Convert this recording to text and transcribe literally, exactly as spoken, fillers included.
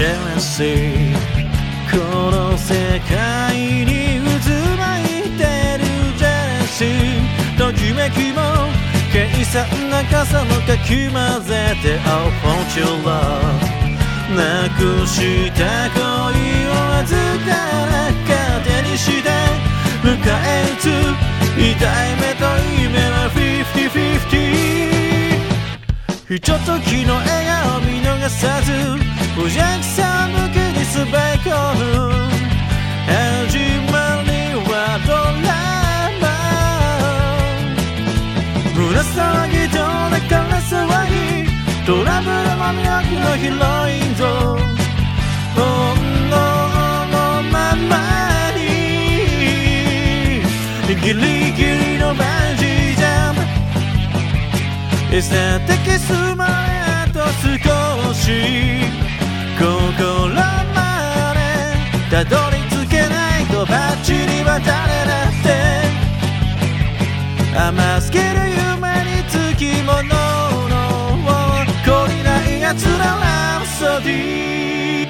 jealousy この世界に渦巻いてる jealousy ときめきも計算な傘のかき混ぜて I'll want your love なくした恋を預から勝手にして迎え撃つ痛い目と夢はフィフティフィフティひとときの笑顔見逃さず無邪気さ向けにすべ込む始まりはドラマ胸騒ぎとだから騒ぎトラブルも魅力のヒロインぞ本能のままにギリギリのバンジージャンプいさてキスまであと少し心までたどり着けないとバッチリは誰だって甘すぎる夢につきものの懲りない奴らラプソディ